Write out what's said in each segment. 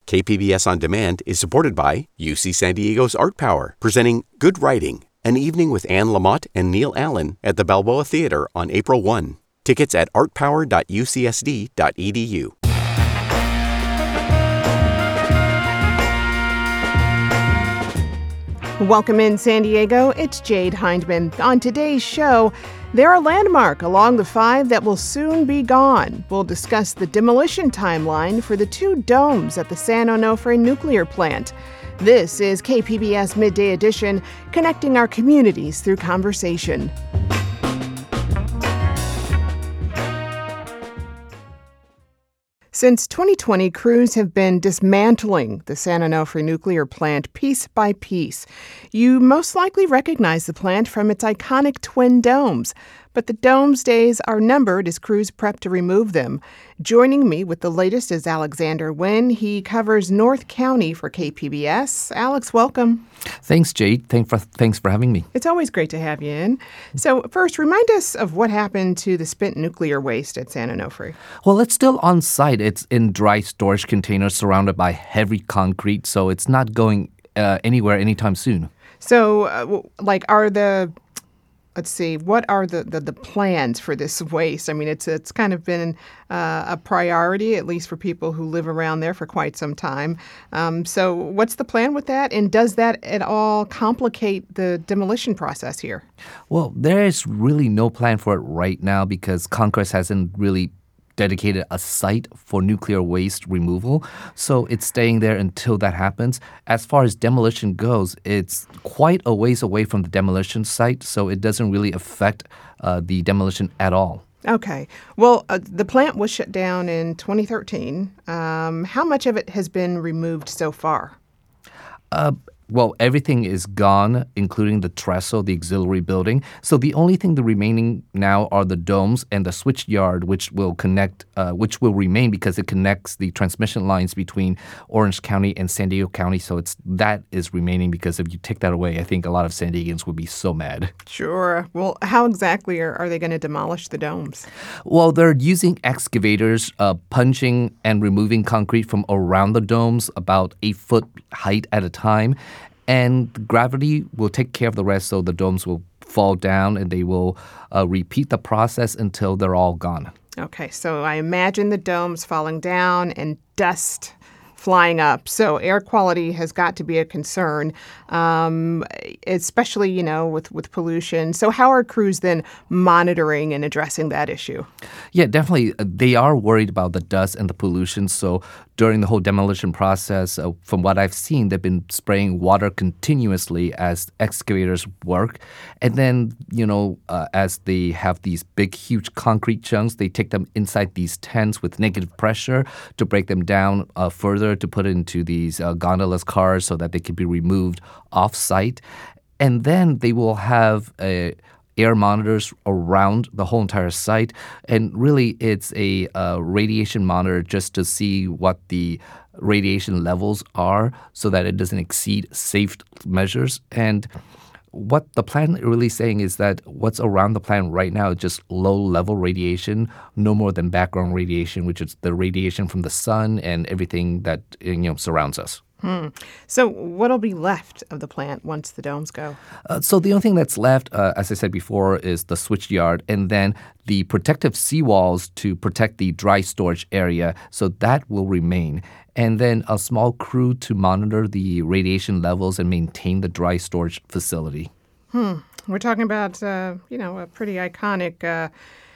KPBS On Demand is supported by UC San Diego's Art Power, presenting Good Writing, an evening with Anne Lamott and Neil Allen at the Balboa Theater on April 1. Tickets at artpower.ucsd.edu. Welcome in, San Diego. It's Jade Hindman. On today's show, they're a landmark along the 5 that will soon be gone. We'll discuss the demolition timeline for the 2 domes at the San Onofre nuclear plant. This is KPBS Midday Edition, connecting our communities through conversation. Since 2020, crews have been dismantling the San Onofre nuclear plant piece by piece. You most likely recognize the plant from its iconic twin domes, but the domes' days are numbered as crews prep to remove them. Joining me with the latest is Alexander Nguyen. He covers North County for KPBS. Alex, welcome. Thanks, Jade. Thanks for having me. It's always great to have you in. So first, remind us of what happened to the spent nuclear waste at San Onofre. Well, it's still on site. It's in dry storage containers surrounded by heavy concrete, so it's not going anywhere anytime soon. So, what are the plans for this waste? I mean, it's kind of been a priority, at least for people who live around there for quite some time. So what's the plan with that? And does that at all complicate the demolition process here? Well, there is really no plan for it right now because Congress hasn't really dedicated a site for nuclear waste removal, so it's staying there until that happens. As far as demolition goes, it's quite a ways away from the demolition site, so it doesn't really affect the demolition at all. Okay. Well, the plant was shut down in 2013. How much of it has been removed so far? Well, everything is gone, including the trestle, the auxiliary building. So the only thing remaining now are the domes and the switch yard, which will remain because it connects the transmission lines between Orange County and San Diego County. So that is remaining because if you take that away, I think a lot of San Diegans would be so mad. Sure. Well, how exactly are they going to demolish the domes? Well, they're using excavators, punching and removing concrete from around the domes, about 8 foot height at a time. And gravity will take care of the rest, so the domes will fall down and they will repeat the process until they're all gone. Okay, so I imagine the domes falling down and dust flying up. So air quality has got to be a concern, especially, with pollution. So how are crews then monitoring and addressing that issue? Yeah, definitely. They are worried about the dust and the pollution. So during the whole demolition process, from what I've seen, they've been spraying water continuously as excavators work. And then, as they have these big, huge concrete chunks, they take them inside these tents with negative pressure to break them down further, to put into these gondolas cars so that they can be removed off-site. And then they will have air monitors around the whole entire site. And really, it's a radiation monitor just to see what the radiation levels are so that it doesn't exceed safe measures. And what the plan really saying is that what's around the plant right now is just low-level radiation, no more than background radiation, which is the radiation from the sun and everything that surrounds us. So what'll be left of the plant once the domes go? So the only thing that's left, as I said before, is the switch yard and then the protective seawalls to protect the dry storage area. So that will remain. And then a small crew to monitor the radiation levels and maintain the dry storage facility. We're talking about, a pretty iconic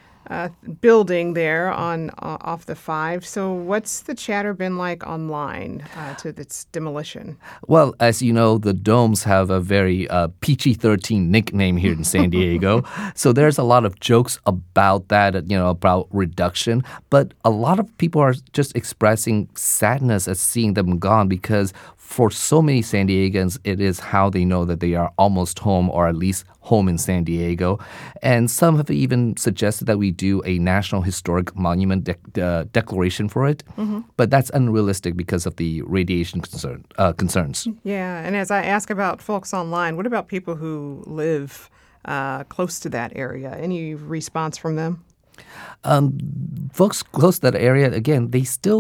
building there off the 5. So what's the chatter been like online to its demolition? Well, as you know, the domes have a very PG-13 nickname here in San Diego. So there's a lot of jokes about that, about reduction. But a lot of people are just expressing sadness at seeing them gone because for so many San Diegans, it is how they know that they are almost home or at least home in San Diego. And some have even suggested that we do a National Historic Monument declaration for it. Mm-hmm. But that's unrealistic because of the radiation concerns. Yeah, and as I ask about folks online, what about people who live close to that area? Any response from them? Folks close to that area, again, they still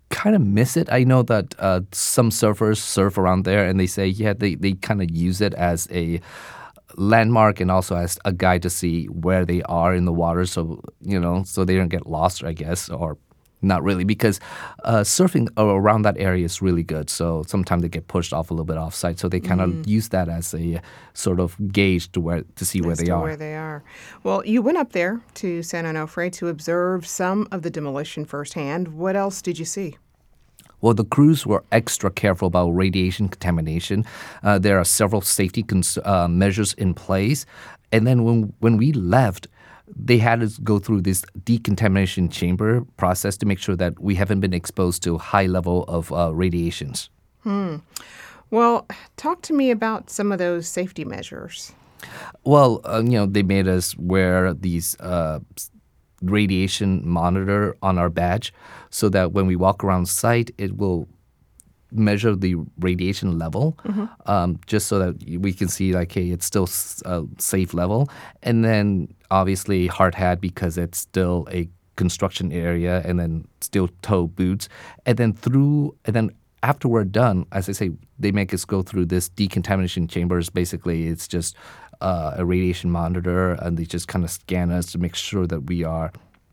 kind of miss it. I know that some surfers surf around there, and they say, they kind of use it as a landmark and also as a guide to see where they are in the water, so so they don't get lost, I guess, or not really, because surfing around that area is really good. So sometimes they get pushed off a little bit off site, so they kind of use that as a sort of gauge to see where they are. Where they are. Well, you went up there to San Onofre to observe some of the demolition firsthand. What else did you see? Well, the crews were extra careful about radiation contamination. There are several safety measures in place. And then when we left, they had us go through this decontamination chamber process to make sure that we haven't been exposed to high level of radiations. Well, talk to me about some of those safety measures. Well, they made us wear these radiation monitor on our badge so that when we walk around site, it will measure the radiation level, just so that we can see, like, hey, it's still a safe level. And then obviously hard hat because it's still a construction area, and then steel toe boots. And then after we're done, as I say, they make us go through this decontamination chambers. Basically, it's just a radiation monitor, and they just kind of scan us to make sure that we are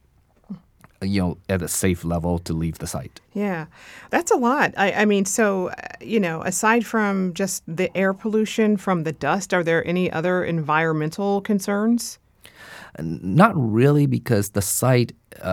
at a safe level to leave the site. Yeah, that's a lot. I mean, so, aside from just the air pollution from the dust, are there any other environmental concerns? Not really, because the site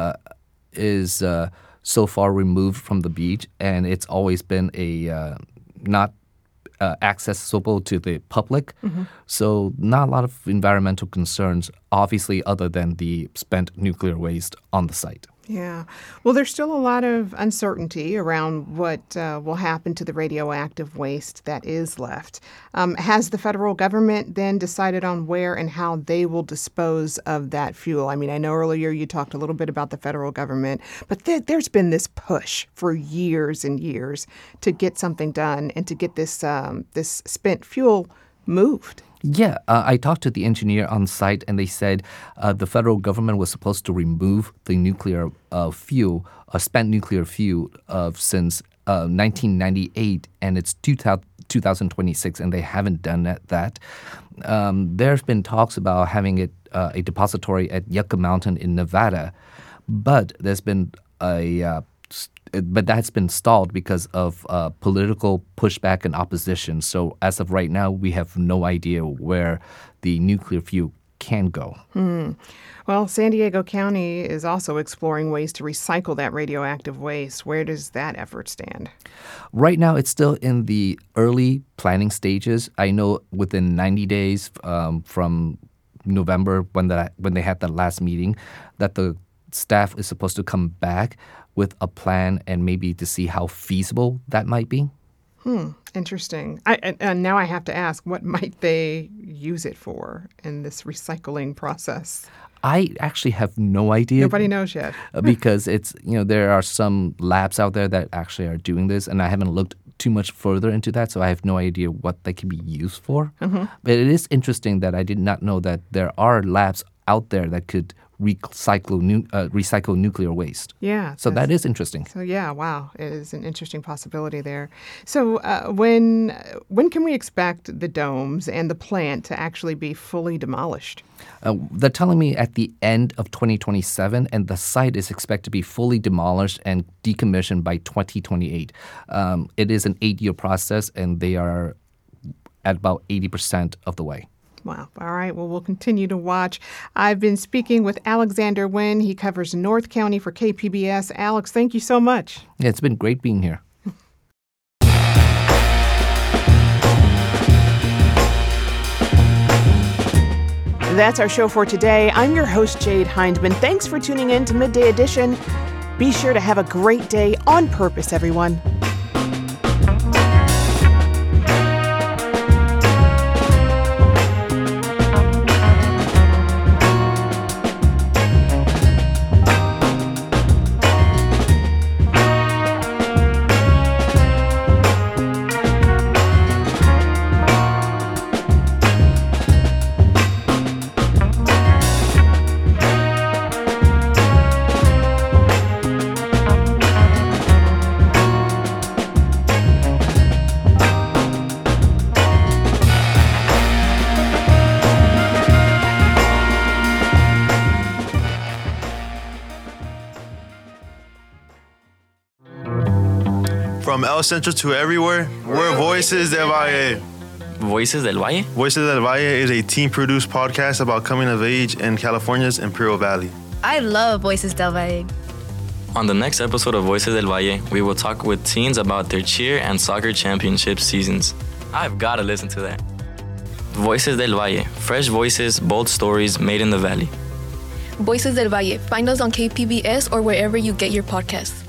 is so far removed from the beach, and it's always been not accessible to the public. So not a lot of environmental concerns, obviously, other than the spent nuclear waste on the site. Yeah. Well, there's still a lot of uncertainty around what will happen to the radioactive waste that is left. Has the federal government then decided on where and how they will dispose of that fuel? I mean, I know earlier you talked a little bit about the federal government, but there's been this push for years and years to get something done and to get this spent fuel moved. Yeah, I talked to the engineer on site, and they said the federal government was supposed to remove the nuclear fuel, spent nuclear fuel, since 1998, and it's 2026, and they haven't done that. There's been talks about having it a depository at Yucca Mountain in Nevada, but there's been but that's been stalled because of political pushback and opposition. So as of right now, we have no idea where the nuclear fuel can go. Well, San Diego County is also exploring ways to recycle that radioactive waste. Where does that effort stand? Right now, it's still in the early planning stages. I know within 90 days from November, when they had that last meeting, that the staff is supposed to come back with a plan and maybe to see how feasible that might be. Interesting. And now I have to ask, what might they use it for in this recycling process? I actually have no idea. Nobody knows yet. Because it's, there are some labs out there that actually are doing this, and I haven't looked too much further into that, so I have no idea what they can be used for. But it is interesting that I did not know that there are labs out there that could recycle nuclear waste. Yeah. So that is interesting. So yeah, wow, it is an interesting possibility there. So when can we expect the domes and the plant to actually be fully demolished? They're telling me at the end of 2027, and the site is expected to be fully demolished and decommissioned by 2028. It is an 8-year process, and they are at about 80% of the way. Wow. All right. Well, we'll continue to watch. I've been speaking with Alexander Nguyen. He covers North County for KPBS. Alex, thank you so much. Yeah, it's been great being here. That's our show for today. I'm your host, Jade Hindman. Thanks for tuning in to Midday Edition. Be sure to have a great day on purpose, everyone. From El Centro to everywhere, we're Voices del Valle. Voices del Valle? Voices del Valle is a teen-produced podcast about coming of age in California's Imperial Valley. I love Voices del Valle. On the next episode of Voices del Valle, we will talk with teens about their cheer and soccer championship seasons. I've got to listen to that. Voices del Valle, fresh voices, bold stories made in the valley. Voices del Valle. Find us on KPBS or wherever you get your podcasts.